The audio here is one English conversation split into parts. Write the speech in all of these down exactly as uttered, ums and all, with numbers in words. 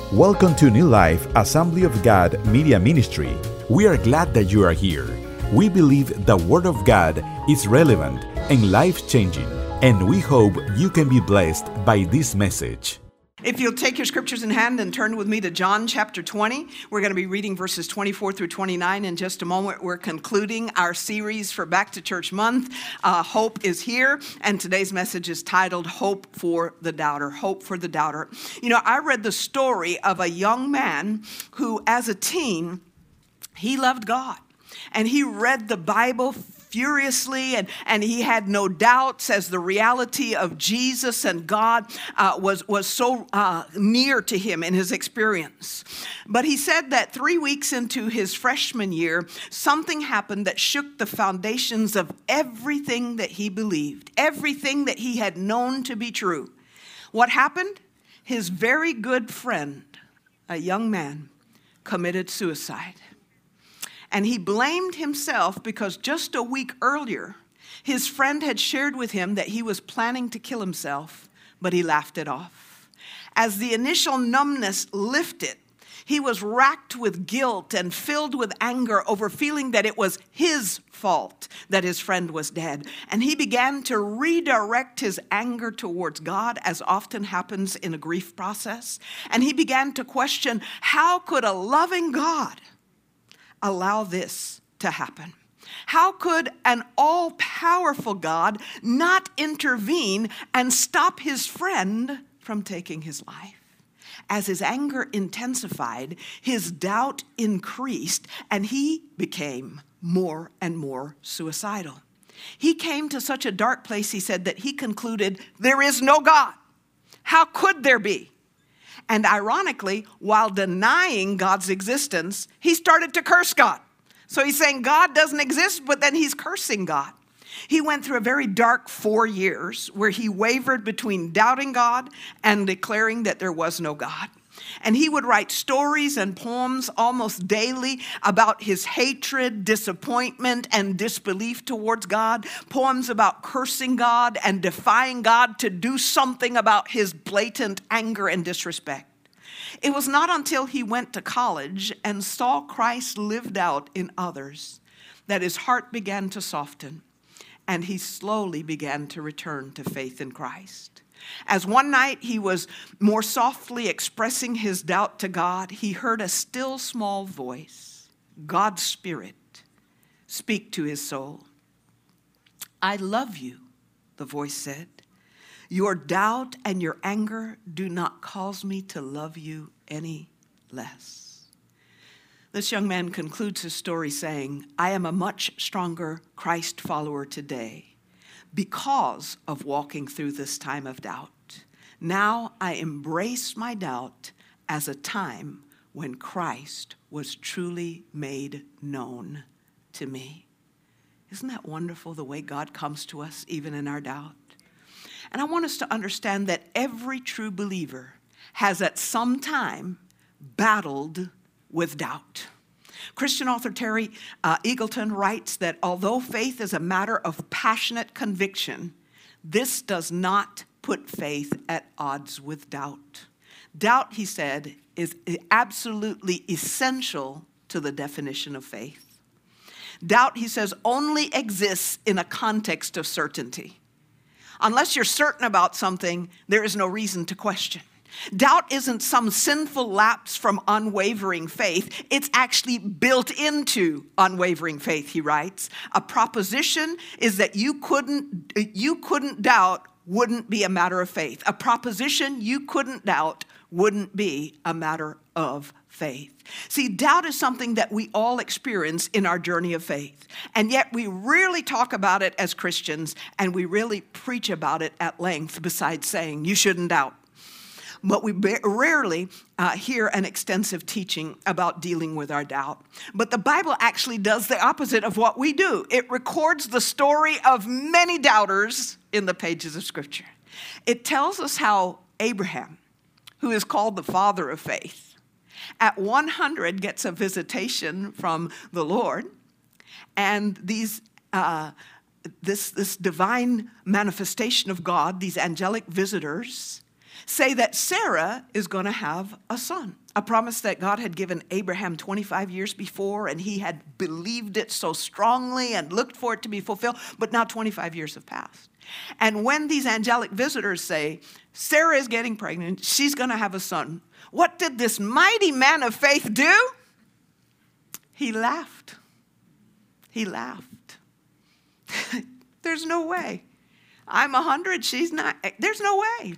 Welcome to New Life Assembly of God Media Ministry. We are glad that you are here. We believe the Word of God is relevant and life-changing, and we hope you can be blessed by this message. If you'll take your scriptures in hand and turn with me to John chapter twenty, we're going to be reading verses twenty-four through twenty-nine in just a moment. We're concluding our series for Back to Church Month. Uh, Hope is here, and today's message is titled Hope for the Doubter. Hope for the Doubter. You know, I read the story of a young man who, as a teen, he loved God, and he read the Bible furiously, and, and he had no doubts as the reality of Jesus and God uh, was, was so uh, near to him in his experience. But he said that three weeks into his freshman year, something happened that shook the foundations of everything that he believed, everything that he had known to be true. What happened? His very good friend, a young man, committed suicide. And he blamed himself because just a week earlier, his friend had shared with him that he was planning to kill himself, but he laughed it off. As the initial numbness lifted, he was racked with guilt and filled with anger over feeling that it was his fault that his friend was dead. And he began to redirect his anger towards God, as often happens in a grief process. And he began to question, how could a loving God allow this to happen? How could an all-powerful God not intervene and stop his friend from taking his life? As his anger intensified, his doubt increased, and he became more and more suicidal. He came to such a dark place, he said, that he concluded, there is no God. How could there be? And ironically, while denying God's existence, he started to curse God. So he's saying God doesn't exist, but then he's cursing God. He went through a very dark four years where he wavered between doubting God and declaring that there was no God. And he would write stories and poems almost daily about his hatred, disappointment, and disbelief towards God. Poems about cursing God and defying God to do something about his blatant anger and disrespect. It was not until he went to college and saw Christ lived out in others that his heart began to soften, and he slowly began to return to faith in Christ. As one night he was more softly expressing his doubt to God, he heard a still small voice, God's Spirit, speak to his soul. I love you, the voice said. Your doubt and your anger do not cause me to love you any less. This young man concludes his story saying, I am a much stronger Christ follower today because of walking through this time of doubt. Now I embrace my doubt as a time when Christ was truly made known to me. Isn't that wonderful, the way God comes to us even in our doubt? And I want us to understand that every true believer has at some time battled with doubt. Christian author Terry uh, Eagleton writes that although faith is a matter of passionate conviction, this does not put faith at odds with doubt. Doubt, he said, is absolutely essential to the definition of faith. Doubt, he says, only exists in a context of certainty. Unless you're certain about something, there is no reason to question. Doubt isn't some sinful lapse from unwavering faith. It's actually built into unwavering faith, he writes. A proposition is that you couldn't, you couldn't doubt wouldn't be a matter of faith. A proposition you couldn't doubt wouldn't be a matter of faith. See, doubt is something that we all experience in our journey of faith. And yet we rarely talk about it as Christians, and we really preach about it at length besides saying you shouldn't doubt. But we rarely uh, hear an extensive teaching about dealing with our doubt. But the Bible actually does the opposite of what we do. It records the story of many doubters in the pages of Scripture. It tells us how Abraham, who is called the father of faith, at one hundred gets a visitation from the Lord, and these uh, this, this divine manifestation of God, these angelic visitors, say that Sarah is going to have a son, a promise that God had given Abraham twenty-five years before, and he had believed it so strongly and looked for it to be fulfilled, but now twenty-five years have passed. And when these angelic visitors say, Sarah is getting pregnant, she's going to have a son, what did this mighty man of faith do? He laughed. He laughed. There's no way. I'm a hundred, she's not. There's no way.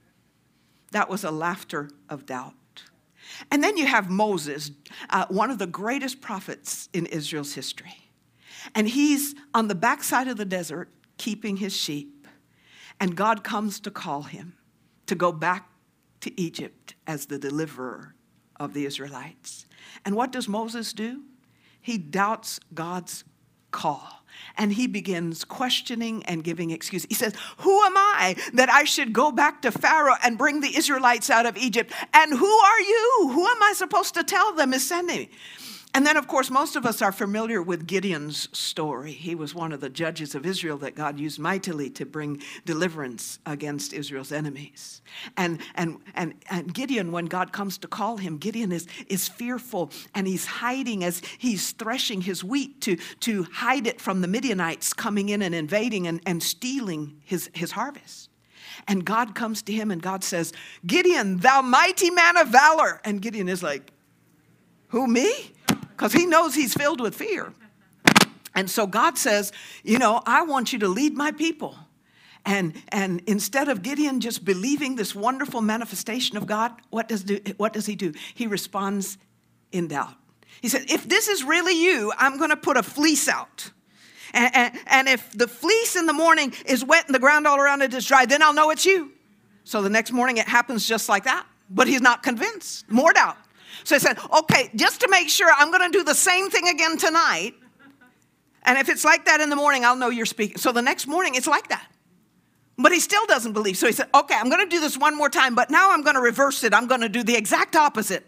That was a laughter of doubt. And then you have Moses, uh, one of the greatest prophets in Israel's history. And he's on the backside of the desert keeping his sheep. And God comes to call him to go back to Egypt as the deliverer of the Israelites. And what does Moses do? He doubts God's call. And he begins questioning and giving excuses. He says, who am I that I should go back to Pharaoh and bring the Israelites out of Egypt? And who are you? Who am I supposed to tell them is sending me? And then, of course, most of us are familiar with Gideon's story. He was one of the judges of Israel that God used mightily to bring deliverance against Israel's enemies. And, and, and, and Gideon, when God comes to call him, Gideon is, is fearful, and he's hiding as he's threshing his wheat to, to hide it from the Midianites coming in and invading and, and stealing his, his harvest. And God comes to him and God says, Gideon, thou mighty man of valor. And Gideon is like, who, me? Because he knows he's filled with fear. And so God says, you know, I want you to lead my people. And, and instead of Gideon just believing this wonderful manifestation of God, what does, do, what does he do? He responds in doubt. He said, if this is really you, I'm going to put a fleece out. And, and, and if the fleece in the morning is wet and the ground all around it is dry, then I'll know it's you. So the next morning it happens just like that. But he's not convinced. More doubt. So he said, okay, just to make sure, I'm going to do the same thing again tonight. And if it's like that in the morning, I'll know you're speaking. So the next morning, it's like that. But he still doesn't believe. So he said, okay, I'm going to do this one more time, but now I'm going to reverse it. I'm going to do the exact opposite.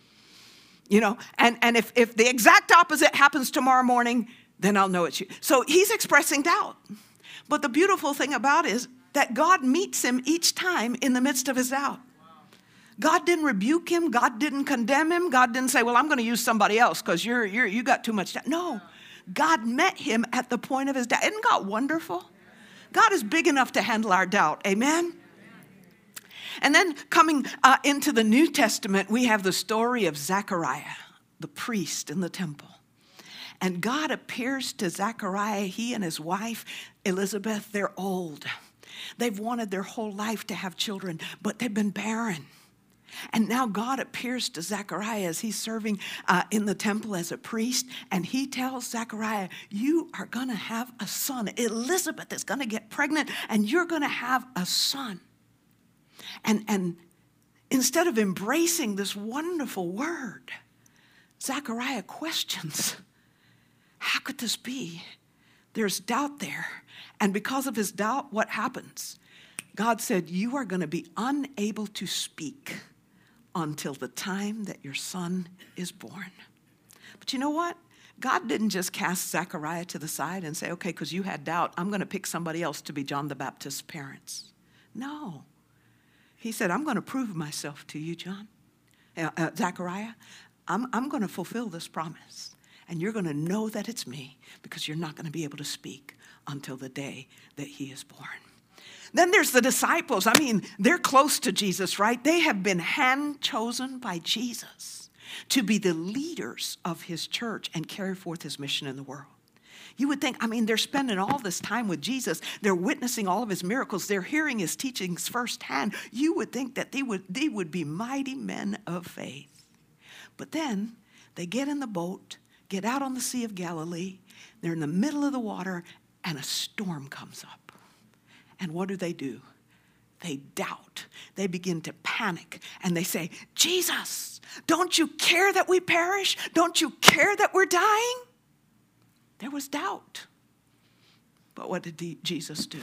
You know, and, and if, if the exact opposite happens tomorrow morning, then I'll know it's you. So he's expressing doubt. But the beautiful thing about it is that God meets him each time in the midst of his doubt. God didn't rebuke him. God didn't condemn him. God didn't say, well, I'm going to use somebody else because you're, you're, you got too much doubt. No, God met him at the point of his doubt. Isn't God wonderful? God is big enough to handle our doubt. Amen? And then coming uh, into the New Testament, we have the story of Zechariah, the priest in the temple. And God appears to Zechariah, he and his wife, Elizabeth, they're old. They've wanted their whole life to have children, but they've been barren. And now God appears to Zechariah as he's serving uh, in the temple as a priest. And he tells Zechariah, you are going to have a son. Elizabeth is going to get pregnant and you're going to have a son. And, and instead of embracing this wonderful word, Zechariah questions, how could this be? There's doubt there. And because of his doubt, what happens? God said, you are going to be unable to speak until the time that your son is born. But you know what? God didn't just cast Zechariah to the side and say, okay, because you had doubt, I'm going to pick somebody else to be John the Baptist's parents. No. He said, I'm going to prove myself to you, John. Uh, uh, Zechariah, I'm, I'm going to fulfill this promise. And you're going to know that it's me because you're not going to be able to speak until the day that he is born. Then there's the disciples. I mean, they're close to Jesus, right? They have been hand-chosen by Jesus to be the leaders of his church and carry forth his mission in the world. You would think, I mean, they're spending all this time with Jesus. They're witnessing all of his miracles. They're hearing his teachings firsthand. You would think that they would, they would be mighty men of faith. But then they get in the boat, get out on the Sea of Galilee. They're in the middle of the water, and a storm comes up. And what do they do? They doubt. They begin to panic. And they say, Jesus, don't you care that we perish? Don't you care that we're dying? There was doubt. But what did Jesus do?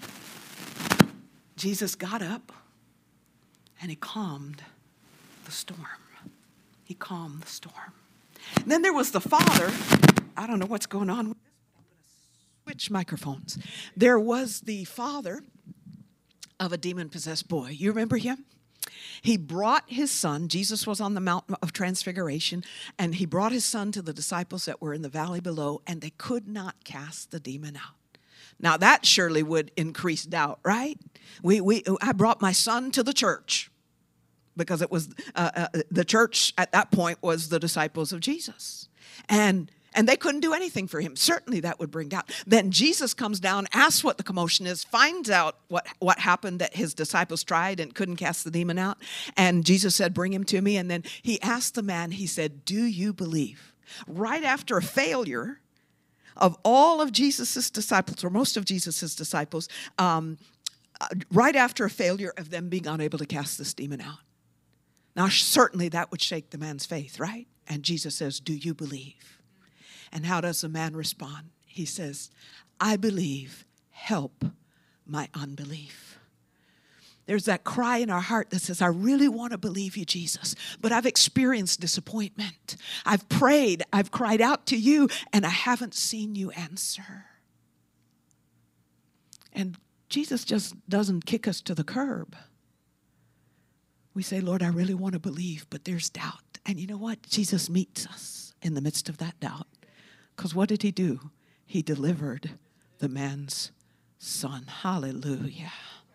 Jesus got up and he calmed the storm. He calmed the storm. And then there was the father. I don't know what's going on with this. Switch microphones. There was the father of a demon-possessed boy. You remember him? He brought his son. Jesus was on the mountain of transfiguration, and he brought his son to the disciples that were in the valley below, and they could not cast the demon out. Now that surely would increase doubt, right? We, we, I brought my son to the church because it was uh, uh, the church at that point was the disciples of Jesus, and and they couldn't do anything for him. Certainly that would bring doubt. Then Jesus comes down, asks what the commotion is, finds out what, what happened, that his disciples tried and couldn't cast the demon out. And Jesus said, bring him to me. And then he asked the man, he said, do you believe? Right after a failure of all of Jesus' disciples, or most of Jesus' disciples, um, right after a failure of them being unable to cast this demon out. Now, certainly that would shake the man's faith, right? And Jesus says, do you believe? And how does the man respond? He says, I believe, help my unbelief. There's that cry in our heart that says, I really want to believe you, Jesus, but I've experienced disappointment. I've prayed, I've cried out to you, and I haven't seen you answer. And Jesus just doesn't kick us to the curb. We say, Lord, I really want to believe, but there's doubt. And you know what? Jesus meets us in the midst of that doubt. Because what did he do? He delivered the man's son. Hallelujah.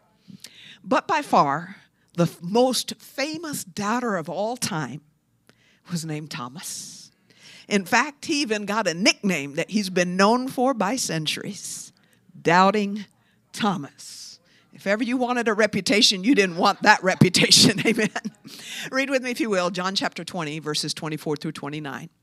But by far, the most famous doubter of all time was named Thomas. In fact, he even got a nickname that he's been known for by centuries, Doubting Thomas. If ever you wanted a reputation, you didn't want that reputation. Amen. Read with me, if you will, John chapter twenty, verses twenty-four through twenty-nine.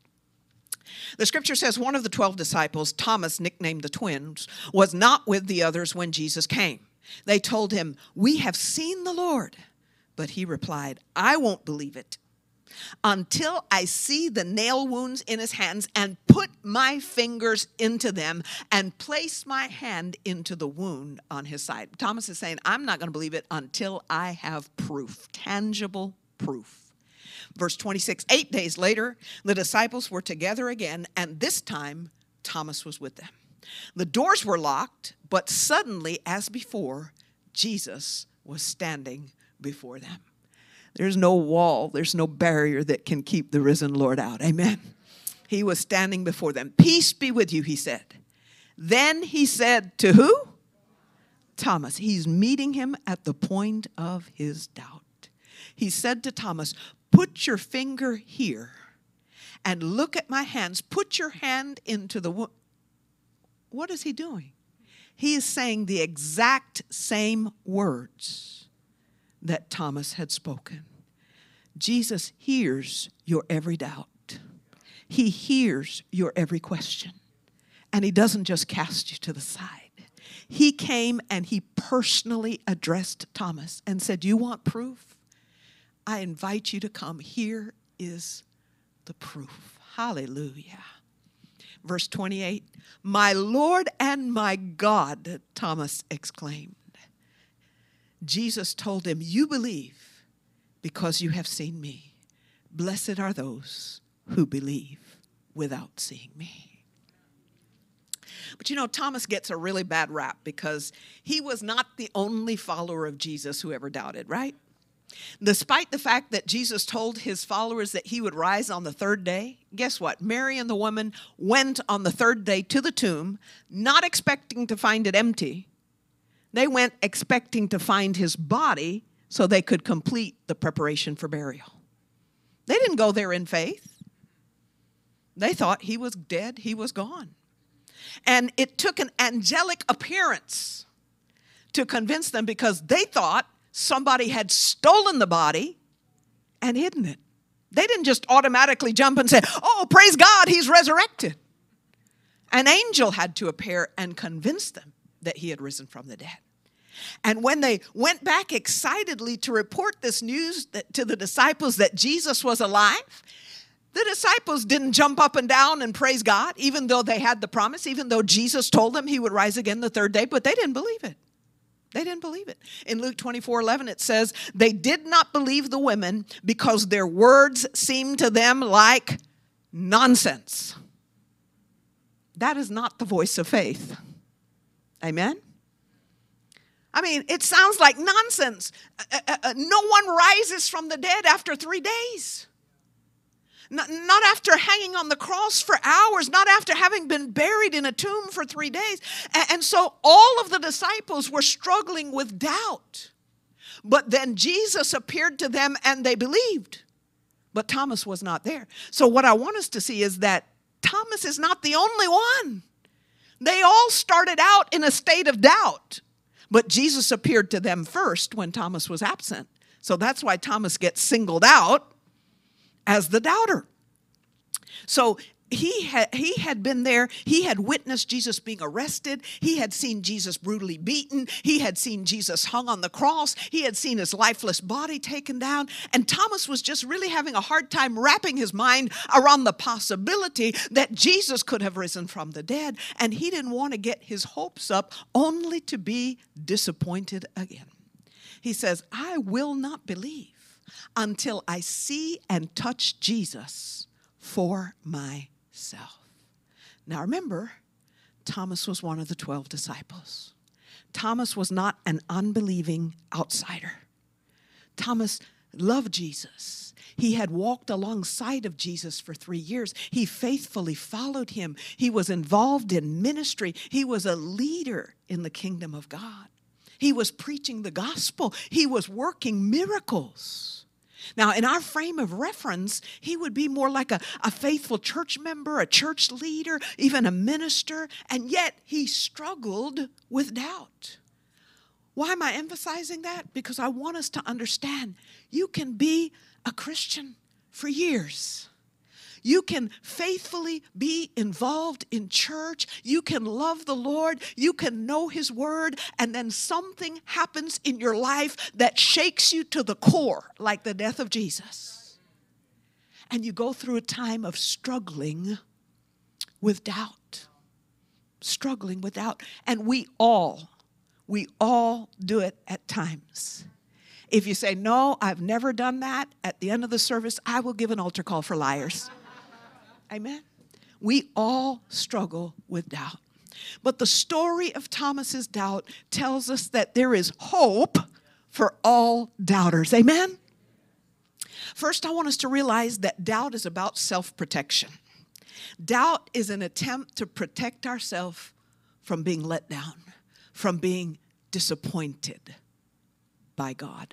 The scripture says one of the twelve disciples, Thomas, nicknamed the twins, was not with the others when Jesus came. They told him, we have seen the Lord. But he replied, I won't believe it until I see the nail wounds in his hands and put my fingers into them and place my hand into the wound on his side. Thomas is saying, I'm not going to believe it until I have proof, tangible proof. Verse twenty-six, eight days later, the disciples were together again, and this time Thomas was with them. The doors were locked, but suddenly, as before, Jesus was standing before them. There's no wall, there's no barrier that can keep the risen Lord out. Amen. He was standing before them. Peace be with you, he said. Then he said to who? Thomas. He's meeting him at the point of his doubt. He said to Thomas, put your finger here and look at my hands. Put your hand into the wound. What is he doing? He is saying the exact same words that Thomas had spoken. Jesus hears your every doubt. He hears your every question. And he doesn't just cast you to the side. He came and he personally addressed Thomas and said, you want proof? I invite you to come. Here is the proof. Hallelujah. Verse twenty-eight, my Lord and my God, Thomas exclaimed. Jesus told him, you believe because you have seen me. Blessed are those who believe without seeing me. But you know, Thomas gets a really bad rap because he was not the only follower of Jesus who ever doubted, right? Despite the fact that Jesus told his followers that he would rise on the third day, guess what? Mary and the woman went on the third day to the tomb, not expecting to find it empty. They went expecting to find his body so they could complete the preparation for burial. They didn't go there in faith. They thought he was dead, he was gone. And it took an angelic appearance to convince them because they thought somebody had stolen the body and hidden it. They didn't just automatically jump and say, oh, praise God, he's resurrected. An angel had to appear and convince them that he had risen from the dead. And when they went back excitedly to report this news that, to the disciples that Jesus was alive, the disciples didn't jump up and down and praise God, even though they had the promise, even though Jesus told them he would rise again the third day, but they didn't believe it. They didn't believe it. In Luke twenty-four eleven, it says, they did not believe the women because their words seemed to them like nonsense. That is not the voice of faith. Amen? I mean, it sounds like nonsense. Uh, uh, uh, no one rises from the dead after three days. Not, not after hanging on the cross for hours, not after having been buried in a tomb for three days. And, and so all of the disciples were struggling with doubt. But then Jesus appeared to them and they believed. But Thomas was not there. So what I want us to see is that Thomas is not the only one. They all started out in a state of doubt. But Jesus appeared to them first when Thomas was absent. So that's why Thomas gets singled out as the doubter. So he had, he had been there. He had witnessed Jesus being arrested. He had seen Jesus brutally beaten. He had seen Jesus hung on the cross. He had seen his lifeless body taken down. And Thomas was just really having a hard time wrapping his mind around the possibility that Jesus could have risen from the dead. And he didn't want to get his hopes up only to be disappointed again. He says, I will not believe until I see and touch Jesus for myself. Now remember, Thomas was one of the twelve disciples. Thomas was not an unbelieving outsider. Thomas loved Jesus. He had walked alongside of Jesus for three years. He faithfully followed him. He was involved in ministry. He was a leader in the kingdom of God. He was preaching the gospel. He was working miracles. Now, in our frame of reference, he would be more like a, a faithful church member, a church leader, even a minister, and yet he struggled with doubt. Why am I emphasizing that? Because I want us to understand you can be a Christian for years. You can faithfully be involved in church. You can love the Lord. You can know his word. And then something happens in your life that shakes you to the core, like the death of Jesus. And you go through a time of struggling with doubt. Struggling with doubt. And we all, we all do it at times. If you say, no, I've never done that, at the end of the service, I will give an altar call for liars. Amen. We all struggle with doubt. But the story of Thomas's doubt tells us that there is hope for all doubters. Amen. First, I want us to realize that doubt is about self-protection. Doubt is an attempt to protect ourselves from being let down, from being disappointed by God.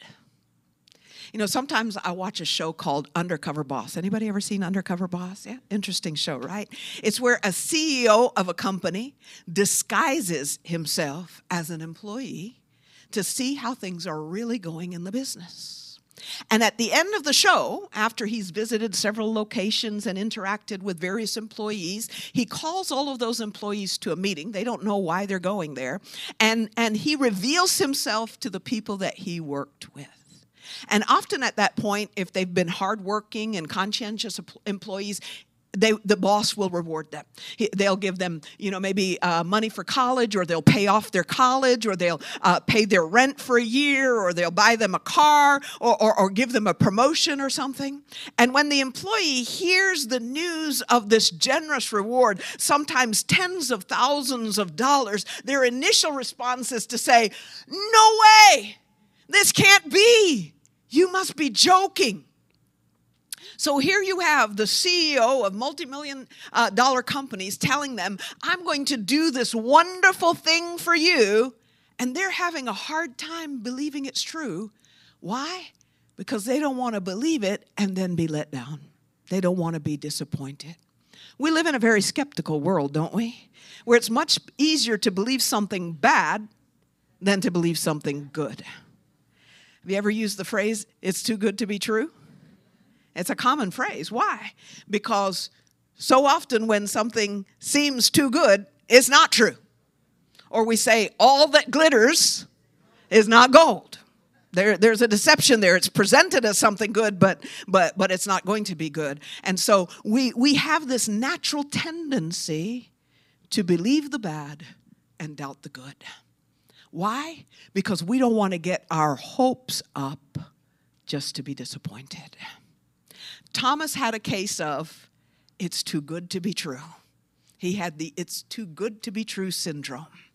You know, sometimes I watch a show called Undercover Boss. Anybody ever seen Undercover Boss? Yeah, interesting show, right? It's where a C E O of a company disguises himself as an employee to see how things are really going in the business. And at the end of the show, after he's visited several locations and interacted with various employees, he calls all of those employees to a meeting. They don't know why they're going there. And, and he reveals himself to the people that he worked with. And often at that point, if they've been hardworking and conscientious employees, They, the boss will reward them. He, they'll give them, you know, maybe uh, money for college, or they'll pay off their college, or they'll uh, pay their rent for a year, or they'll buy them a car, or, or, or give them a promotion or something. And when the employee hears the news of this generous reward, sometimes tens of thousands of dollars, their initial response is to say, "No way! This can't be! You must be joking." So here you have the C E O of multi-million uh, dollar companies telling them, I'm going to do this wonderful thing for you. And they're having a hard time believing it's true. Why? Because they don't want to believe it and then be let down. They don't want to be disappointed. We live in a very skeptical world, don't we? Where it's much easier to believe something bad than to believe something good. Have you ever used the phrase, it's too good to be true? It's a common phrase. Why? Because so often when something seems too good, it's not true. Or we say, all that glitters is not gold. There, there's a deception there. It's presented as something good, but but but it's not going to be good. And so we we have this natural tendency to believe the bad and doubt the good. Why? Because we don't want to get our hopes up just to be disappointed. Thomas had a case of, it's too good to be true. He had the it's too good to be true syndrome.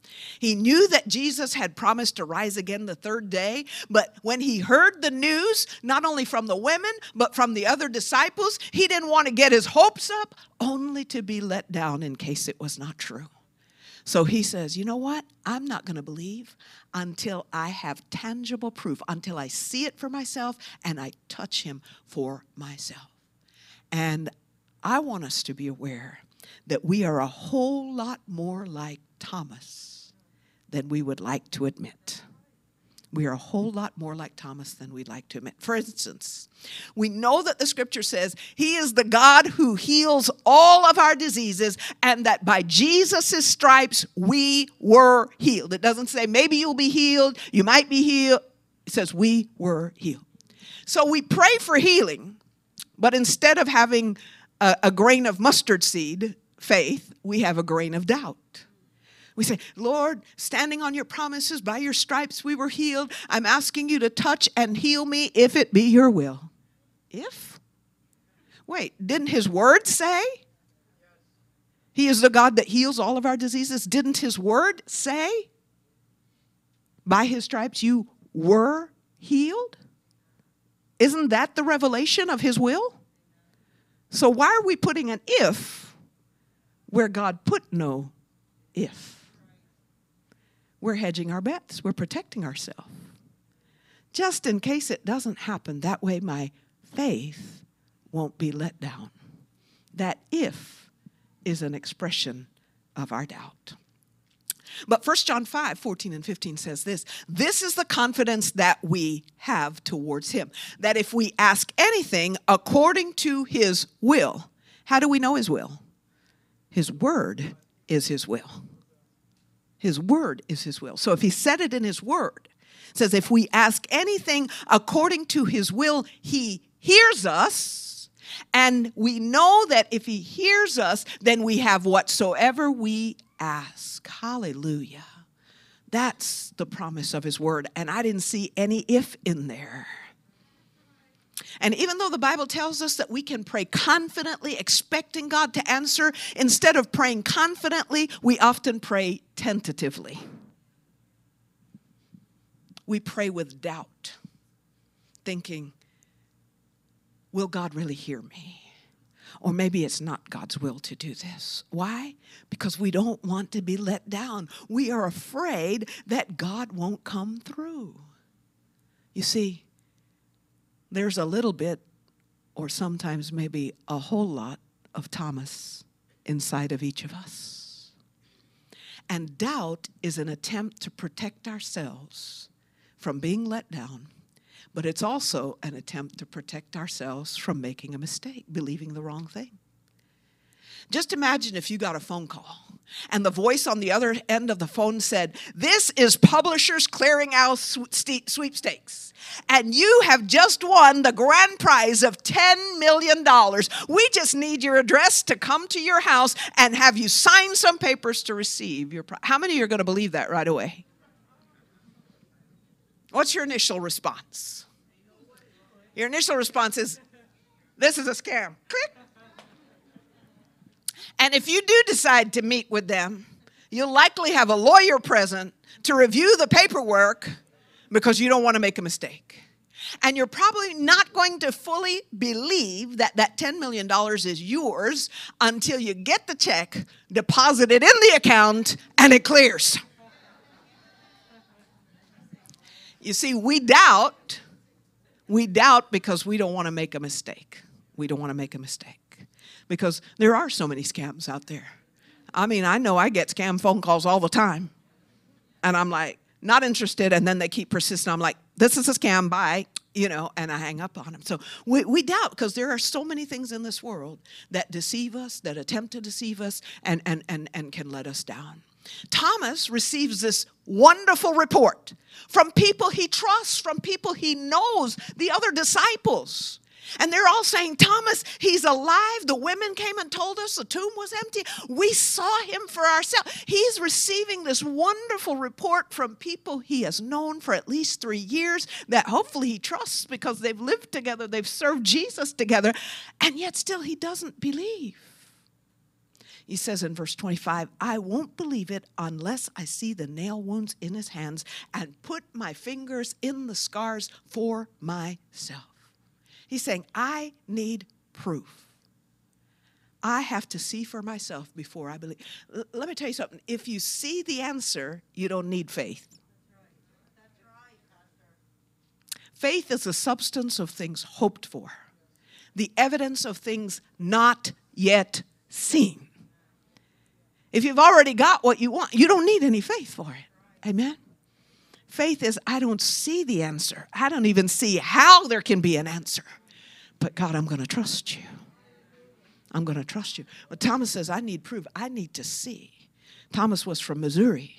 He knew that Jesus had promised to rise again the third day, but when he heard the news, not only from the women, but from the other disciples, he didn't want to get his hopes up, only to be let down in case it was not true. So he says, you know what? I'm not going to believe until I have tangible proof, until I see it for myself and I touch him for myself. And I want us to be aware that we are a whole lot more like Thomas than we would like to admit. We are a whole lot more like Thomas than we'd like to admit. For instance, we know that the scripture says he is the God who heals all of our diseases, and that by Jesus' stripes we were healed. It doesn't say maybe you'll be healed, you might be healed. It says we were healed. So we pray for healing, but instead of having a, a grain of mustard seed faith, we have a grain of doubt. We say, Lord, standing on your promises, by your stripes we were healed. I'm asking you to touch and heal me if it be your will. If? Wait, didn't his word say he is the God that heals all of our diseases? Didn't his word say by his stripes you were healed? Isn't that the revelation of his will? So why are we putting an if where God put no if? We're hedging our bets. We're protecting ourselves. Just in case it doesn't happen, that way my faith won't be let down. That if is an expression of our doubt. But First John five, fourteen and fifteen says this, this is the confidence that we have towards him, that if we ask anything according to his will, how do we know his will? His word is his will. His word is his will. So if he said it in his word, it says if we ask anything according to his will, he hears us. And we know that if he hears us, then we have whatsoever we ask. Hallelujah. That's the promise of his word. And I didn't see any if in there. And even though the Bible tells us that we can pray confidently, expecting God to answer, instead of praying confidently, we often pray tentatively. We pray with doubt, thinking, will God really hear me? Or maybe it's not God's will to do this. Why? Because we don't want to be let down. We are afraid that God won't come through. You see, there's a little bit, or sometimes maybe a whole lot, of Thomas inside of each of us. And doubt is an attempt to protect ourselves from being let down, but it's also an attempt to protect ourselves from making a mistake, believing the wrong thing. Just imagine if you got a phone call and the voice on the other end of the phone said, this is Publishers Clearinghouse Sweepstakes, and you have just won the grand prize of ten million dollars. We just need your address to come to your house and have you sign some papers to receive your prize. How many of you are going to believe that right away? What's your initial response? Your initial response is, this is a scam. Click. And if you do decide to meet with them, you'll likely have a lawyer present to review the paperwork because you don't want to make a mistake. And you're probably not going to fully believe that that ten million dollars is yours until you get the check, deposit it in the account, and it clears. You see, we doubt. We doubt because we don't want to make a mistake. We don't want to make a mistake. Because there are so many scams out there. I mean, I know I get scam phone calls all the time. And I'm like, not interested. And then they keep persisting. I'm like, this is a scam, bye. You know, and I hang up on them. So we, we doubt because there are so many things in this world that deceive us, that attempt to deceive us, and, and, and, and can let us down. Thomas receives this wonderful report from people he trusts, from people he knows, the other disciples. And they're all saying, Thomas, he's alive. The women came and told us the tomb was empty. We saw him for ourselves. He's receiving this wonderful report from people he has known for at least three years that hopefully he trusts because they've lived together, they've served Jesus together, and yet still he doesn't believe. He says in verse twenty-five, I won't believe it unless I see the nail wounds in his hands and put my fingers in the scars for myself. He's saying, I need proof. I have to see for myself before I believe. L- let me tell you something. If you see the answer, you don't need faith. That's right, Pastor. Faith is the substance of things hoped for, the evidence of things not yet seen. If you've already got what you want, you don't need any faith for it. Amen? Faith is, I don't see the answer. I don't even see how there can be an answer. But God, I'm going to trust you. I'm going to trust you. But Thomas says, I need proof. I need to see. Thomas was from Missouri.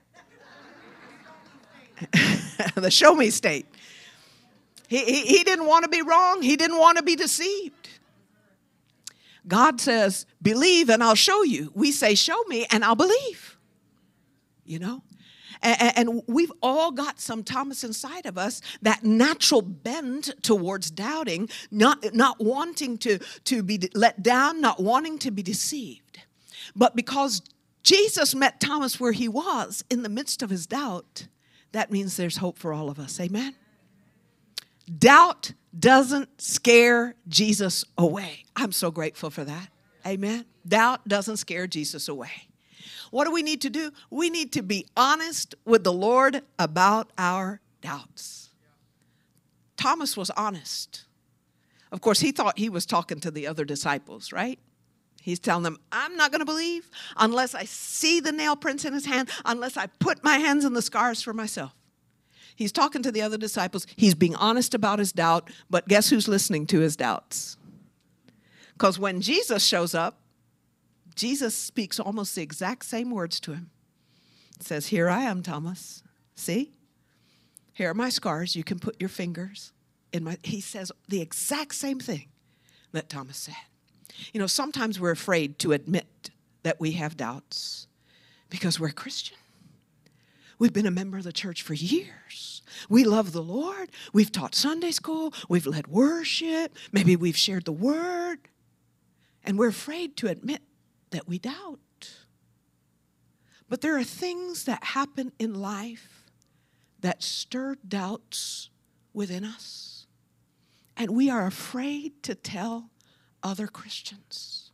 The show me state. He, he, he didn't want to be wrong. He didn't want to be deceived. God says, believe and I'll show you. We say, show me and I'll believe. You know? And, and we've all got some Thomas inside of us, that natural bend towards doubting, not, not wanting to, to be let down, not wanting to be deceived. But because Jesus met Thomas where he was in the midst of his doubt, that means there's hope for all of us. Amen? Doubt doesn't scare Jesus away. I'm so grateful for that. Amen. Doubt doesn't scare Jesus away. What do we need to do? We need to be honest with the Lord about our doubts. Thomas was honest. Of course, he thought he was talking to the other disciples, right? He's telling them, I'm not going to believe unless I see the nail prints in his hand, unless I put my hands in the scars for myself. He's talking to the other disciples. He's being honest about his doubt, but guess who's listening to his doubts? Because when Jesus shows up, Jesus speaks almost the exact same words to him. He says, here I am, Thomas. See? Here are my scars. You can put your fingers in my... He says the exact same thing that Thomas said. You know, sometimes we're afraid to admit that we have doubts because we're Christian. We've been a member of the church for years. We love the Lord. We've taught Sunday school. We've led worship. Maybe we've shared the word. And we're afraid to admit that we doubt. But there are things that happen in life that stir doubts within us. And we are afraid to tell other Christians.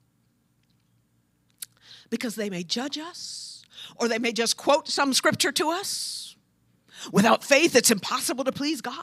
Because they may judge us. Or they may just quote some scripture to us. Without faith, it's impossible to please God.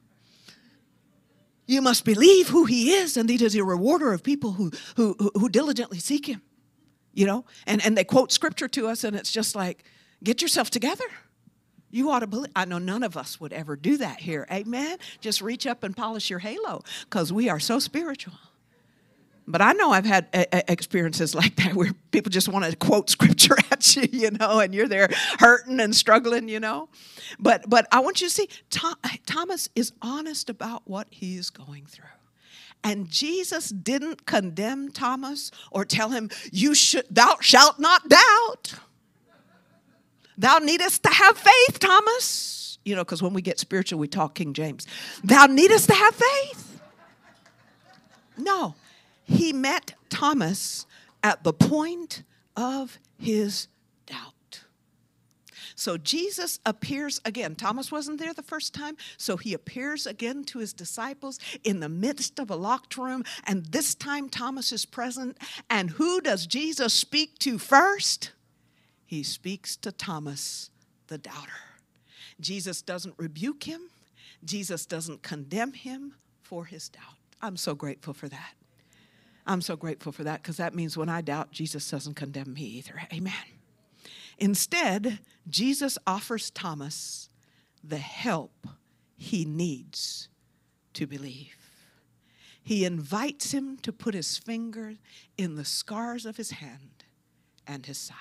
You must believe who he is, and he is a rewarder of people who, who, who diligently seek him. You know, and, and they quote scripture to us, and it's just like, get yourself together. You ought to believe. I know none of us would ever do that here. Amen? Just reach up and polish your halo, because we are so spiritual. But I know I've had a- experiences like that where people just want to quote scripture at you, you know, and you're there hurting and struggling, you know. But but I want you to see, Tom, Thomas is honest about what he's going through. And Jesus didn't condemn Thomas or tell him, you should, thou shalt not doubt. Thou needest to have faith, Thomas. You know, because when we get spiritual, we talk King James. Thou needest to have faith. No. He met Thomas at the point of his doubt. So Jesus appears again. Thomas wasn't there the first time, so he appears again to his disciples in the midst of a locked room, and this time Thomas is present. And who does Jesus speak to first? He speaks to Thomas, the doubter. Jesus doesn't rebuke him. Jesus doesn't condemn him for his doubt. I'm so grateful for that. I'm so grateful for that, because that means when I doubt, Jesus doesn't condemn me either. Amen. Instead, Jesus offers Thomas the help he needs to believe. He invites him to put his finger in the scars of his hand and his side.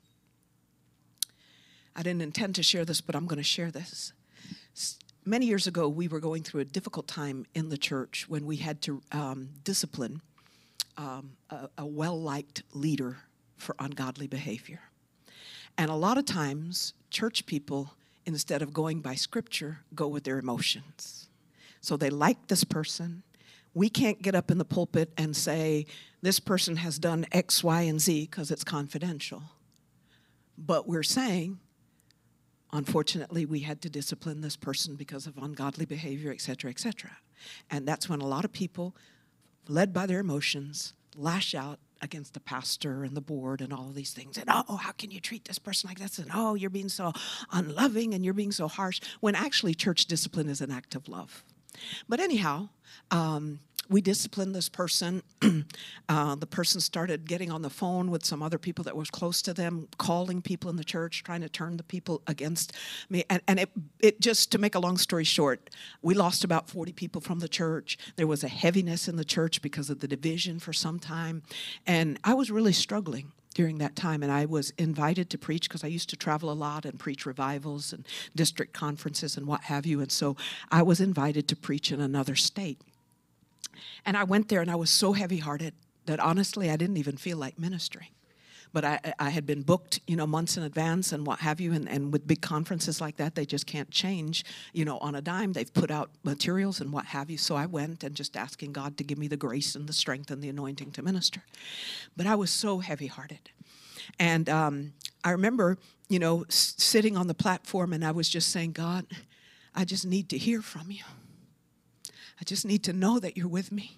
I didn't intend to share this, but I'm going to share this. Many years ago, we were going through a difficult time in the church when we had to um, discipline Um, a, a well-liked leader for ungodly behavior. And a lot of times, church people, instead of going by scripture, go with their emotions. So they like this person. we can't get up in the pulpit and say, this person has done X, Y, and Z because it's confidential. But we're saying, unfortunately, we had to discipline this person because of ungodly behavior, et cetera, et cetera. And that's when a lot of people, led by their emotions, lash out against the pastor and the board and all of these things. And, oh, how can you treat this person like this? And, oh, you're being so unloving and you're being so harsh. When actually church discipline is an act of love. But anyhow, um, we disciplined this person. uh, the person started getting on the phone with some other people that was close to them, calling people in the church, trying to turn the people against me. And, and it, it just, to make a long story short, we lost about forty people from the church. There was a heaviness in the church because of the division for some time. And I was really struggling during that time, and I was invited to preach because I used to travel a lot and preach revivals and district conferences and what have you. And so I was invited to preach in another state. And I went there, and I was so heavy-hearted that honestly I didn't even feel like ministering. But I, I had been booked, you know, months in advance and what have you, and, and with big conferences like that, they just can't change, you know, on a dime. They've put out materials and what have you. So I went and just asking God to give me the grace and the strength and the anointing to minister. But I was so heavy-hearted. And um, I remember, you know, s- sitting on the platform, and I was just saying, God, I just need to hear from you. I just need to know that you're with me.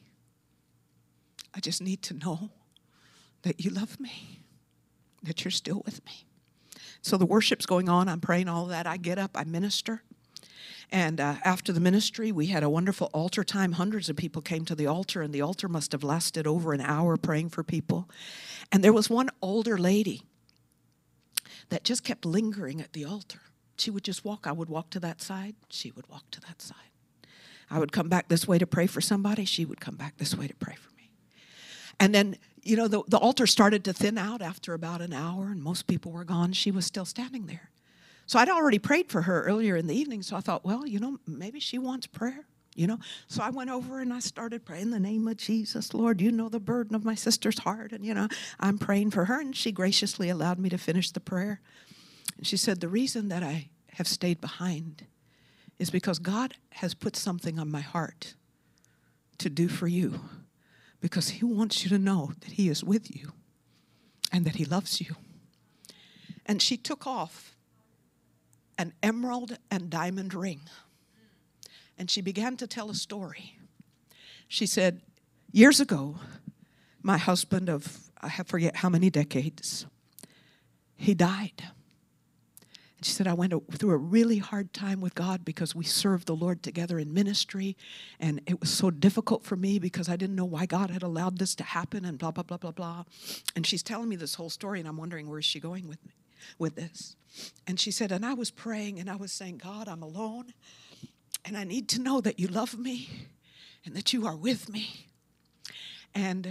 I just need to know that you love me, that you're still with me. So the worship's going on. I'm praying all that. I get up, I minister. And uh, after the ministry, we had a wonderful altar time. Hundreds of people came to the altar, and the altar must have lasted over an hour praying for people. And there was one older lady that just kept lingering at the altar. She would just walk. I would walk to that side. She would walk to that side. I would come back this way to pray for somebody. She would come back this way to pray for me. And then, you know, the, the altar started to thin out after about an hour, and most people were gone. She was still standing there. So I'd already prayed for her earlier in the evening, so I thought, well, you know, maybe she wants prayer, you know. So I went over and I started praying in the name of Jesus. Lord, you know the burden of my sister's heart. And, you know, I'm praying for her, and she graciously allowed me to finish the prayer. And she said, the reason that I have stayed behind is because God has put something on my heart to do for you, because he wants you to know that he is with you and that he loves you. And she took off an emerald and diamond ring, and she began to tell a story. She said, years ago, my husband of, I forget how many decades, he died. She said, I went through a really hard time with God because we served the Lord together in ministry, and it was so difficult for me because I didn't know why God had allowed this to happen, and blah, blah, blah, blah, blah. And she's telling me this whole story, and I'm wondering, where is she going with me, with this? And she said, and I was praying, and I was saying, God, I'm alone, and I need to know that you love me and that you are with me. And uh,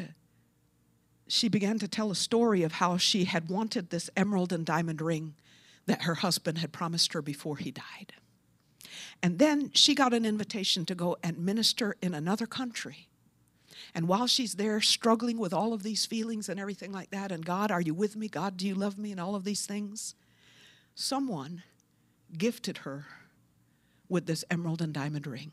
she began to tell a story of how she had wanted this emerald and diamond ring that her husband had promised her before he died. And then she got an invitation to go and minister in another country. And while she's there struggling with all of these feelings and everything like that, and God, are you with me? God, do you love me? And all of these things, someone gifted her with this emerald and diamond ring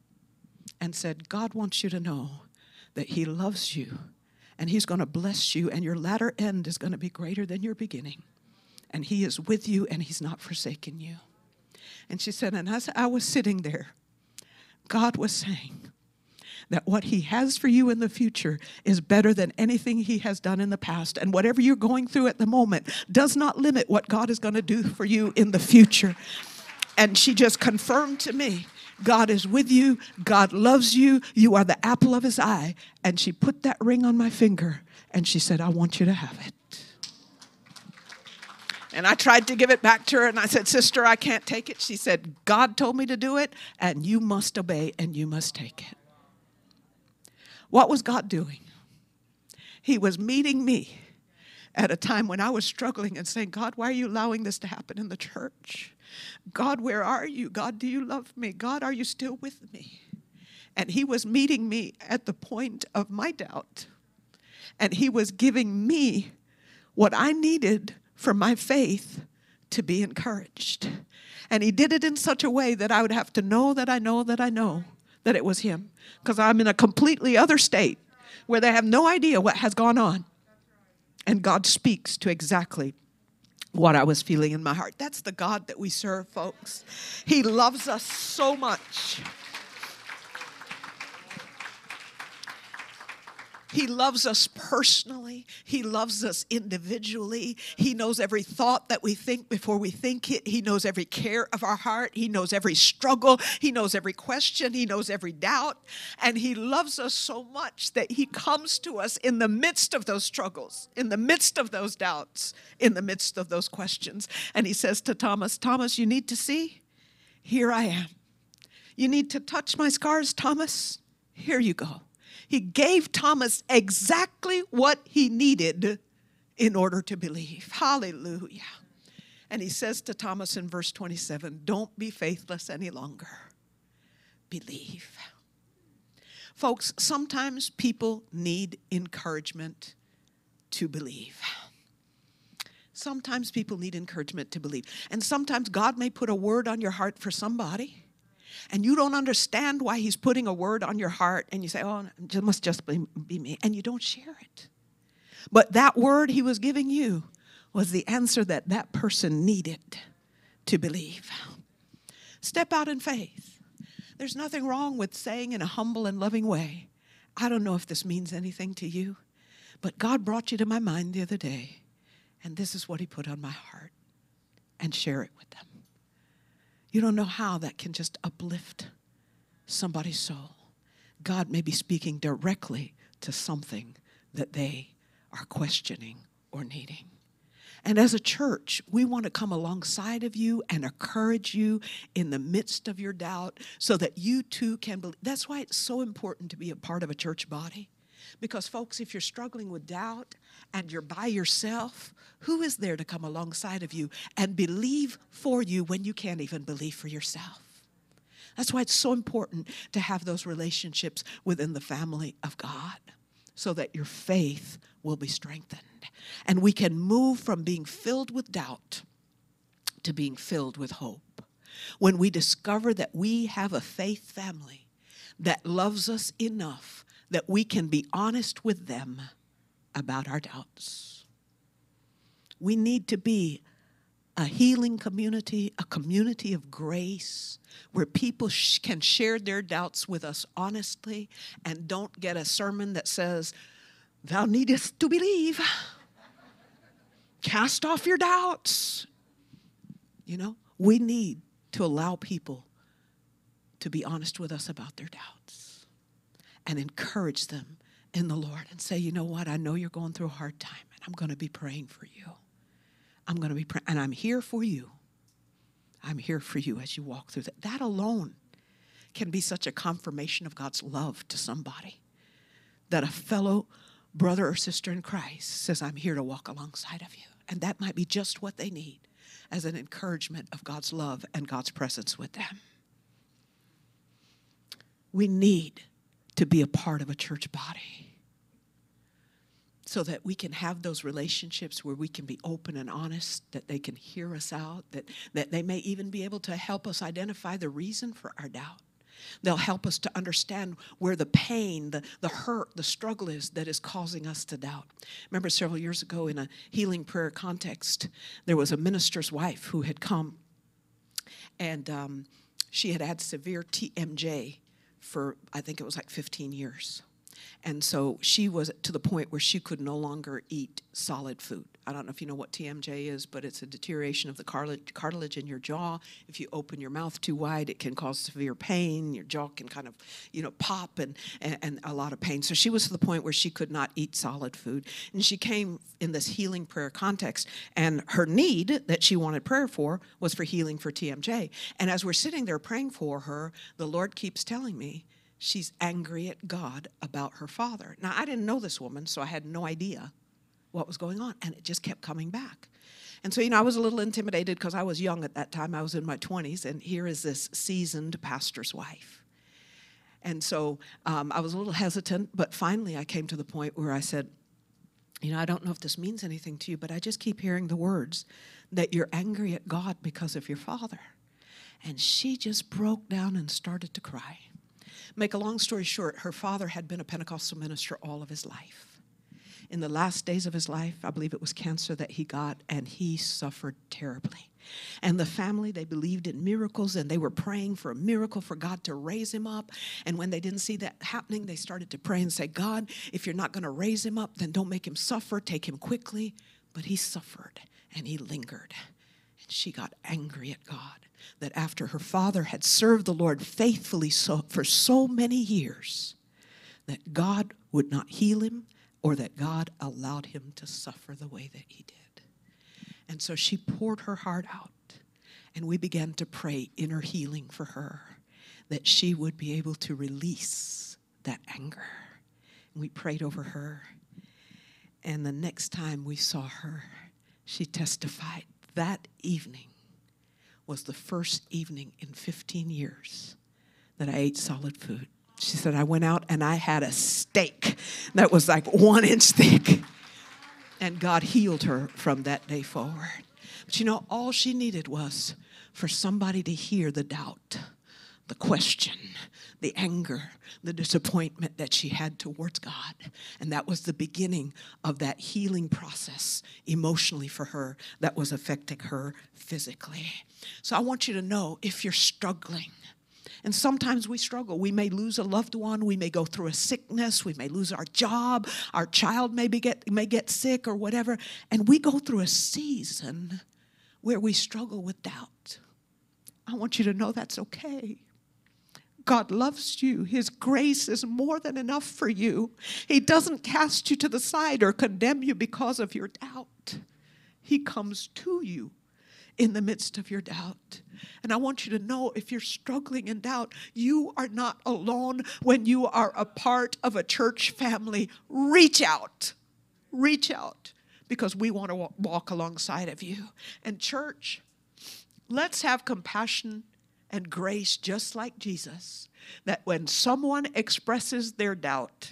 and said, God wants you to know that he loves you, and he's going to bless you, and your latter end is going to be greater than your beginning. And he is with you, and he's not forsaken you. And she said, and as I was sitting there, God was saying that what he has for you in the future is better than anything he has done in the past. And whatever you're going through at the moment does not limit what God is going to do for you in the future. And she just confirmed to me, God is with you. God loves you. You are the apple of his eye. And she put that ring on my finger, and she said, I want you to have it. And I tried to give it back to her, and I said, sister, I can't take it. She said, God told me to do it, and you must obey, and you must take it. What was God doing? He was meeting me at a time when I was struggling and saying, God, why are you allowing this to happen in the church? God, where are you? God, do you love me? God, are you still with me? And he was meeting me at the point of my doubt. And he was giving me what I needed for my faith to be encouraged. And he did it in such a way that I would have to know that I know that I know that it was him, because I'm in a completely other state where they have no idea what has gone on. And God speaks to exactly what I was feeling in my heart. That's the God that we serve, folks. He loves us so much. He loves us personally. He loves us individually. He knows every thought that we think before we think it. He knows every care of our heart. He knows every struggle. He knows every question. He knows every doubt. And he loves us so much that he comes to us in the midst of those struggles, in the midst of those doubts, in the midst of those questions. And he says to Thomas, Thomas, you need to see? Here I am. You need to touch my scars, Thomas? Here you go. He gave Thomas exactly what he needed in order to believe. Hallelujah. And he says to Thomas in verse twenty-seven, don't be faithless any longer. Believe. Folks, sometimes people need encouragement to believe. Sometimes people need encouragement to believe. And sometimes God may put a word on your heart for somebody, and you don't understand why he's putting a word on your heart, and you say, oh, it must just be, be me, and you don't share it. But that word he was giving you was the answer that that person needed to believe. Step out in faith. There's nothing wrong with saying in a humble and loving way, I don't know if this means anything to you, but God brought you to my mind the other day, and this is what he put on my heart, and share it with them. You don't know how that can just uplift somebody's soul. God may be speaking directly to something that they are questioning or needing. And as a church, we want to come alongside of you and encourage you in the midst of your doubt so that you too can believe. That's why it's so important to be a part of a church body. Because, folks, if you're struggling with doubt and you're by yourself, who is there to come alongside of you and believe for you when you can't even believe for yourself? That's why it's so important to have those relationships within the family of God so that your faith will be strengthened. And we can move from being filled with doubt to being filled with hope. When we discover that we have a faith family that loves us enough that we can be honest with them about our doubts. We need to be a healing community, a community of grace, where people sh- can share their doubts with us honestly and don't get a sermon that says, thou needest to believe. Cast off your doubts. You know, we need to allow people to be honest with us about their doubts. And encourage them in the Lord and say, you know what, I know you're going through a hard time, and I'm going to be praying for you. I'm going to be praying, and I'm here for you. I'm here for you as you walk through that. That alone can be such a confirmation of God's love to somebody, that a fellow brother or sister in Christ says, I'm here to walk alongside of you. And that might be just what they need as an encouragement of God's love and God's presence with them. We need to be a part of a church body so that we can have those relationships where we can be open and honest, that they can hear us out, that, that they may even be able to help us identify the reason for our doubt. They'll help us to understand where the pain, the, the hurt, the struggle is that is causing us to doubt. Remember several years ago in a healing prayer context, there was a minister's wife who had come, and um, she had had severe T M J for, I think it was like fifteen years. And so she was to the point where she could no longer eat solid food. I don't know if you know what T M J is, but it's a deterioration of the cartilage, cartilage in your jaw. If you open your mouth too wide, it can cause severe pain. Your jaw can kind of, you know, pop and, and, and a lot of pain. So she was to the point where she could not eat solid food. And she came in this healing prayer context, and her need that she wanted prayer for was for healing for T M J. And as we're sitting there praying for her, the Lord keeps telling me, she's angry at God about her father. Now, I didn't know this woman, so I had no idea what was going on, and it just kept coming back. And so, you know, I was a little intimidated because I was young at that time. I was in my twenties, and here is this seasoned pastor's wife. And so um, I was a little hesitant, but finally I came to the point where I said, you know, I don't know if this means anything to you, but I just keep hearing the words that you're angry at God because of your father. And she just broke down and started to cry. Make a long story short, her father had been a Pentecostal minister all of his life. In the last days of his life, I believe it was cancer that he got, and he suffered terribly. And the family, they believed in miracles, and they were praying for a miracle for God to raise him up. And when they didn't see that happening, they started to pray and say, God, if you're not going to raise him up, then don't make him suffer. Take him quickly. But he suffered, and he lingered. And she got angry at God that after her father had served the Lord faithfully so, for so many years, that God would not heal him, or that God allowed him to suffer the way that he did. And so she poured her heart out, and we began to pray inner healing for her, that she would be able to release that anger. And we prayed over her, and the next time we saw her, she testified that evening was the first evening in fifteen years that I ate solid food. She said, I went out and I had a steak that was like one inch thick. And God healed her from that day forward. But you know, all she needed was for somebody to hear the doubt, the question, the anger, the disappointment that she had towards God. And that was the beginning of that healing process emotionally for her that was affecting her physically. So I want you to know, if you're struggling, and sometimes we struggle. We may lose a loved one. We may go through a sickness. We may lose our job. Our child may, be get, may get sick or whatever. And we go through a season where we struggle with doubt. I want you to know that's okay. God loves you. His grace is more than enough for you. He doesn't cast you to the side or condemn you because of your doubt. He comes to you in the midst of your doubt. And I want you to know, if you're struggling in doubt, you are not alone when you are a part of a church family. Reach out. Reach out, because we want to walk alongside of you. And church, let's have compassion and grace just like Jesus, that when someone expresses their doubt,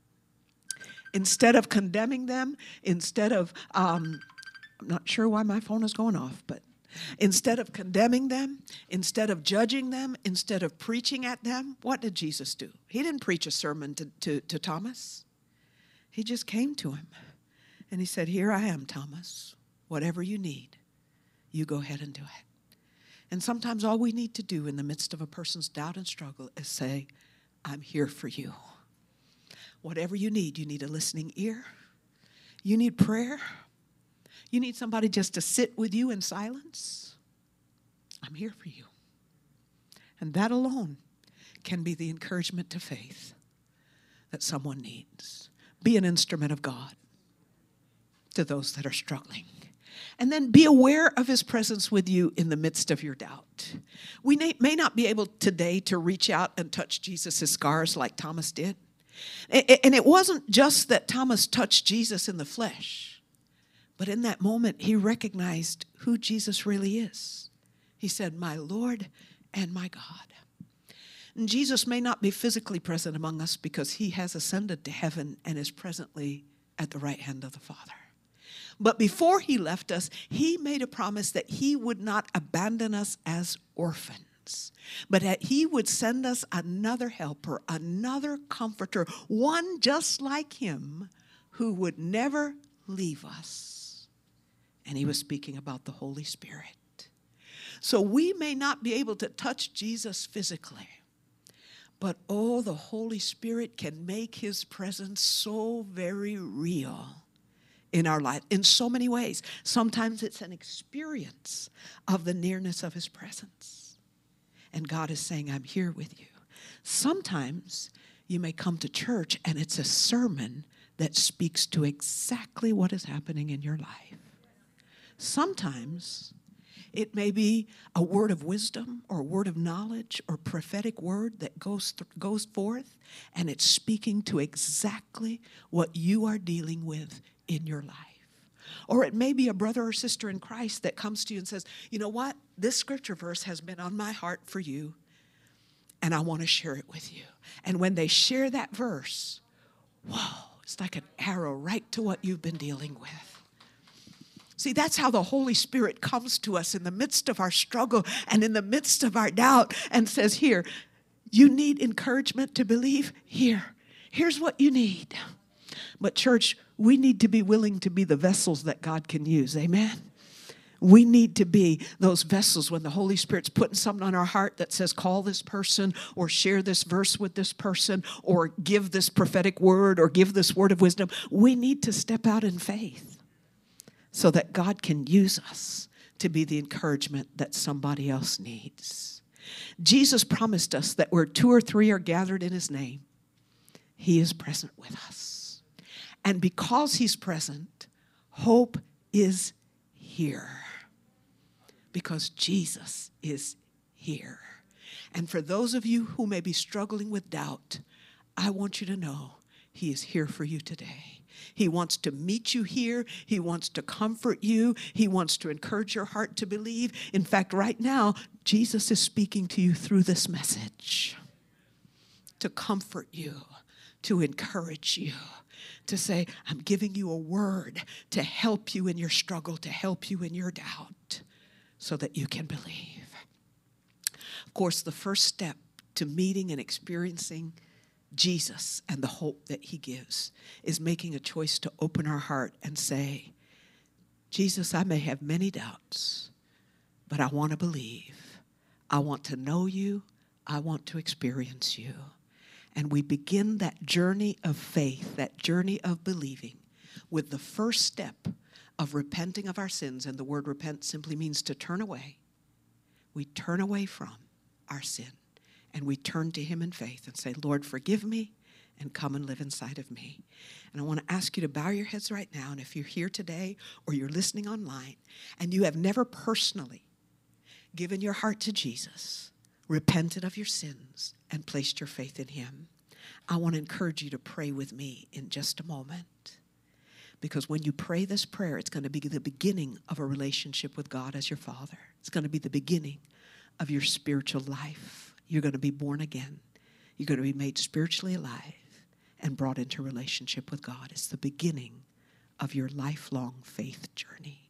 instead of condemning them, instead of, um, I'm not sure why my phone is going off, but instead of condemning them, instead of judging them, instead of preaching at them, what did Jesus do? He didn't preach a sermon to, to, to Thomas. He just came to him and he said, here I am, Thomas. Whatever you need, you go ahead and do it. And sometimes all we need to do in the midst of a person's doubt and struggle is say, I'm here for you. Whatever you need, you need a listening ear. You need prayer. You need somebody just to sit with you in silence. I'm here for you. And that alone can be the encouragement to faith that someone needs. Be an instrument of God to those that are struggling. And then be aware of his presence with you in the midst of your doubt. We may not be able today to reach out and touch Jesus' scars like Thomas did. And it wasn't just that Thomas touched Jesus in the flesh, but in that moment he recognized who Jesus really is. He said, my Lord and my God. And Jesus may not be physically present among us because he has ascended to heaven and is presently at the right hand of the Father. But before he left us, he made a promise that he would not abandon us as orphans, but that he would send us another helper, another comforter, one just like him who would never leave us. And he was speaking about the Holy Spirit. So we may not be able to touch Jesus physically, but oh, the Holy Spirit can make his presence so very real in our life in so many ways. Sometimes it's an experience of the nearness of his presence. And God is saying, I'm here with you. Sometimes you may come to church and it's a sermon that speaks to exactly what is happening in your life. Sometimes it may be a word of wisdom or a word of knowledge or prophetic word that goes th- goes forth, and it's speaking to exactly what you are dealing with in your life. Or it may be a brother or sister in Christ that comes to you and says, you know what? This scripture verse has been on my heart for you, and I want to share it with you. And when they share that verse, whoa, it's like an arrow right to what you've been dealing with. See, that's how the Holy Spirit comes to us in the midst of our struggle and in the midst of our doubt and says, here, You need encouragement to believe? Here. Here's what you need. But church, we need to be willing to be the vessels that God can use. Amen? We need to be those vessels when the Holy Spirit's putting something on our heart that says, call this person or share this verse with this person or give this prophetic word or give this word of wisdom. We need to step out in faith so that God can use us to be the encouragement that somebody else needs. Jesus promised us that where two or three are gathered in his name, he is present with us. And because he's present, hope is here. Because Jesus is here. And for those of you who may be struggling with doubt, I want you to know he is here for you today. He wants to meet you here. He wants to comfort you. He wants to encourage your heart to believe. In fact, right now, Jesus is speaking to you through this message to comfort you, to encourage you, to say, I'm giving you a word to help you in your struggle, to help you in your doubt, so that you can believe. Of course, the first step to meeting and experiencing Jesus and the hope that he gives is making a choice to open our heart and say, Jesus, I may have many doubts, but I want to believe. I want to know you. I want to experience you. And we begin that journey of faith, that journey of believing, with the first step of repenting of our sins. And the word repent simply means to turn away. We turn away from our sin and we turn to him in faith and say, Lord, forgive me and come and live inside of me. And I want to ask you to bow your heads right now. And if you're here today or you're listening online and you have never personally given your heart to Jesus, repented of your sins, and placed your faith in him, I want to encourage you to pray with me in just a moment. Because when you pray this prayer, it's going to be the beginning of a relationship with God as your Father. It's going to be the beginning of your spiritual life. You're going to be born again. You're going to be made spiritually alive and brought into relationship with God. It's the beginning of your lifelong faith journey.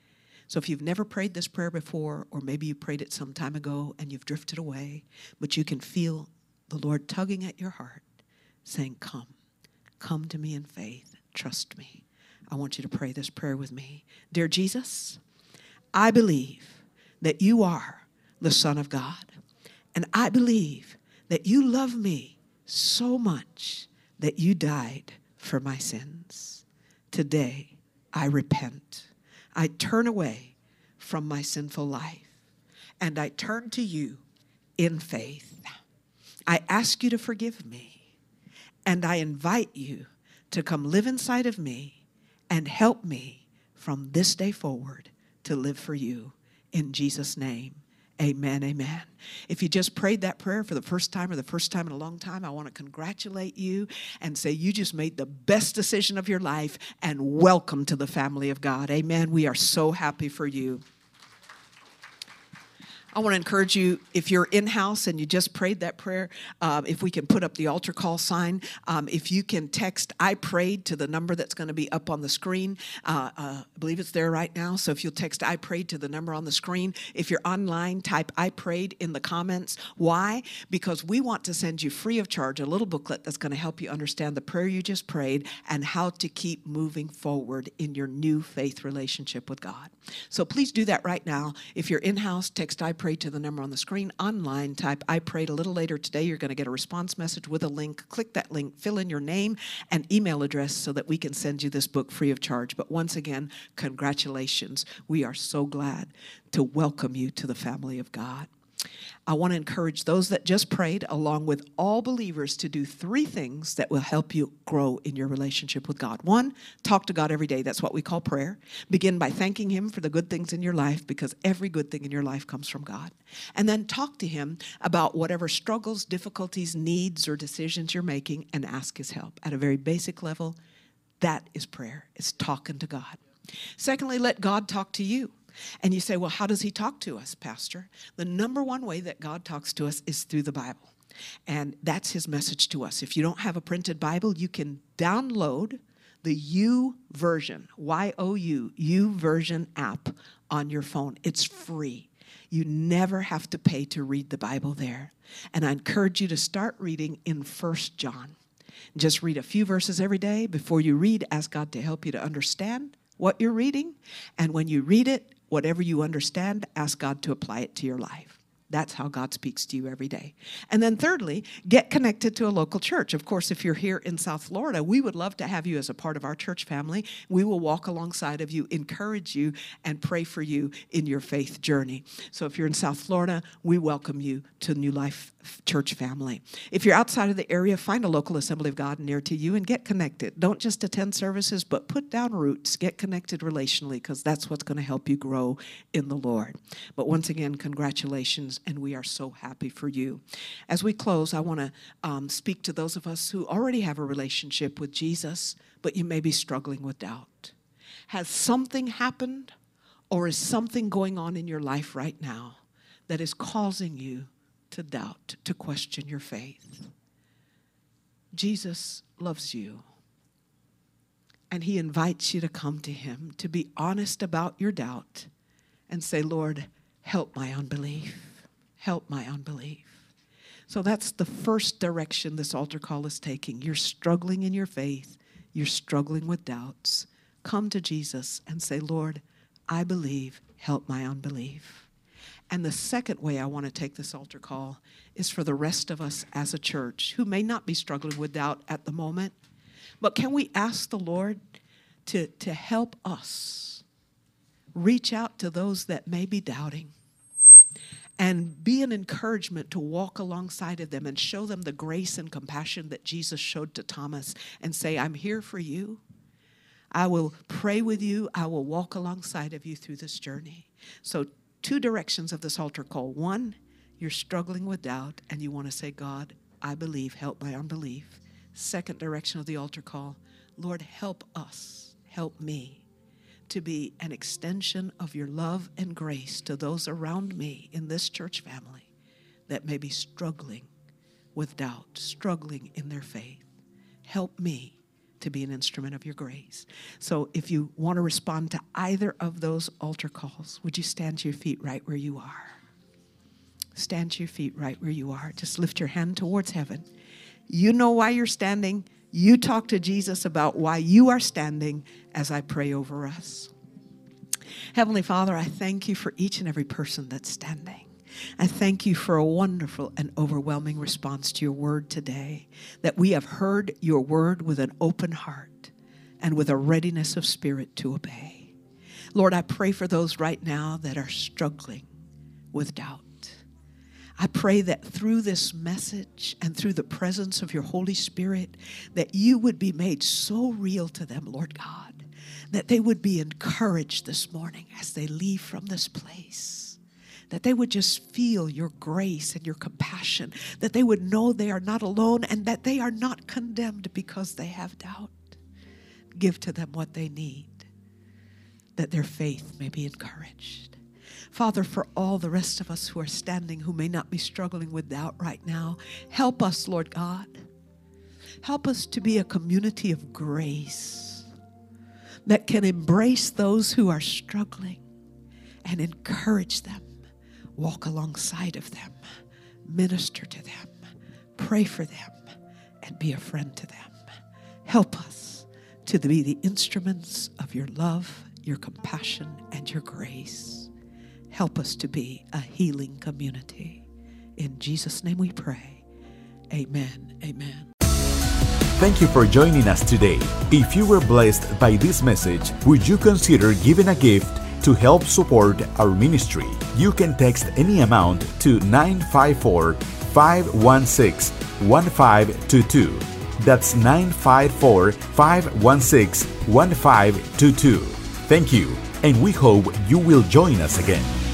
So if you've never prayed this prayer before, or maybe you prayed it some time ago and you've drifted away, but you can feel the Lord tugging at your heart, saying, come, come to me in faith, trust me. I want you to pray this prayer with me. Dear Jesus, I believe that you are the Son of God, and I believe that you love me so much that you died for my sins. Today, I repent. I turn away from my sinful life, and I turn to you in faith. I ask you to forgive me, and I invite you to come live inside of me and help me from this day forward to live for you. In Jesus' name, amen, amen. If you just prayed that prayer for the first time or the first time in a long time, I want to congratulate you and say you just made the best decision of your life, and welcome to the family of God. Amen. We are so happy for you. I want to encourage you, if you're in-house and you just prayed that prayer, um, if we can put up the altar call sign, um, if you can text I prayed to the number that's going to be up on the screen. Uh, uh, I believe it's there right now. So if you'll text I prayed to the number on the screen. If you're online, type I prayed in the comments. Why? Because we want to send you free of charge a little booklet that's going to help you understand the prayer you just prayed and how to keep moving forward in your new faith relationship with God. So please do that right now. If you're in-house, text I prayed to the number on the screen. Online, type I prayed. A little later today, you're going to get a response message with a link. Click that link, fill in your name and email address so that we can send you this book free of charge. But once again, congratulations. We are so glad to welcome you to the family of God. I want to encourage those that just prayed, along with all believers, to do three things that will help you grow in your relationship with God. One, talk to God every day. That's what we call prayer. Begin by thanking him for the good things in your life, because every good thing in your life comes from God. And then talk to him about whatever struggles, difficulties, needs, or decisions you're making, and ask his help. At a very basic level, that is prayer. It's talking to God. Secondly, let God talk to you. And you say, well, how does he talk to us, Pastor? The number one way that God talks to us is through the Bible. And that's his message to us. If you don't have a printed Bible, you can download the U version, Y O U, U version app on your phone. It's free. You never have to pay to read the Bible there. And I encourage you to start reading in First John. Just read a few verses every day. Before you read, ask God to help you to understand what you're reading. And when you read it, whatever you understand, ask God to apply it to your life. That's how God speaks to you every day. And then thirdly, get connected to a local church. Of course, if you're here in South Florida, we would love to have you as a part of our church family. We will walk alongside of you, encourage you, and pray for you in your faith journey. So if you're in South Florida, we welcome you to New Life Church family. If you're outside of the area, find a local Assembly of God near to you and get connected. Don't just attend services, but put down roots. Get connected relationally, because that's what's going to help you grow in the Lord. But once again, congratulations, and we are so happy for you. As we close, I want to um, speak to those of us who already have a relationship with Jesus, but you may be struggling with doubt. Has something happened, or is something going on in your life right now that is causing you to doubt, to question your faith? Jesus loves you, and he invites you to come to him, to be honest about your doubt and say, Lord, help my unbelief. Help my unbelief. So that's the first direction this altar call is taking. You're struggling in your faith. You're struggling with doubts. Come to Jesus and say, Lord, I believe. Help my unbelief. And the second way I want to take this altar call is for the rest of us as a church who may not be struggling with doubt at the moment, but can we ask the Lord to, to help us reach out to those that may be doubting and be an encouragement to walk alongside of them and show them the grace and compassion that Jesus showed to Thomas and say, I'm here for you. I will pray with you. I will walk alongside of you through this journey. So two directions of this altar call. One, you're struggling with doubt and you want to say, God, I believe, help my unbelief. Second direction of the altar call, Lord, help us, help me to be an extension of your love and grace to those around me in this church family that may be struggling with doubt, struggling in their faith. Help me to be an instrument of your grace. So if you want to respond to either of those altar calls, would you stand to your feet right where you are? Stand to your feet right where you are. Just lift your hand towards heaven. You know why you're standing. You talk to Jesus about why you are standing as I pray over us. Heavenly Father, I thank you for each and every person that's standing. I thank you for a wonderful and overwhelming response to your word today, that we have heard your word with an open heart and with a readiness of spirit to obey. Lord, I pray for those right now that are struggling with doubt. I pray that through this message and through the presence of your Holy Spirit, that you would be made so real to them, Lord God, that they would be encouraged this morning as they leave from this place, that they would just feel your grace and your compassion, that they would know they are not alone and that they are not condemned because they have doubt. Give to them what they need, that their faith may be encouraged. Father, for all the rest of us who are standing, who may not be struggling with doubt right now, help us, Lord God. Help us to be a community of grace that can embrace those who are struggling and encourage them, walk alongside of them, minister to them, pray for them, and be a friend to them. Help us to be the instruments of your love, your compassion, and your grace. Help us to be a healing community. In Jesus' name we pray. Amen. Amen. Thank you for joining us today. If you were blessed by this message, would you consider giving a gift to help support our ministry? You can text any amount to nine five four, five one six, one five two two. That's nine five four, five one six, one five two two. Thank you, and we hope you will join us again.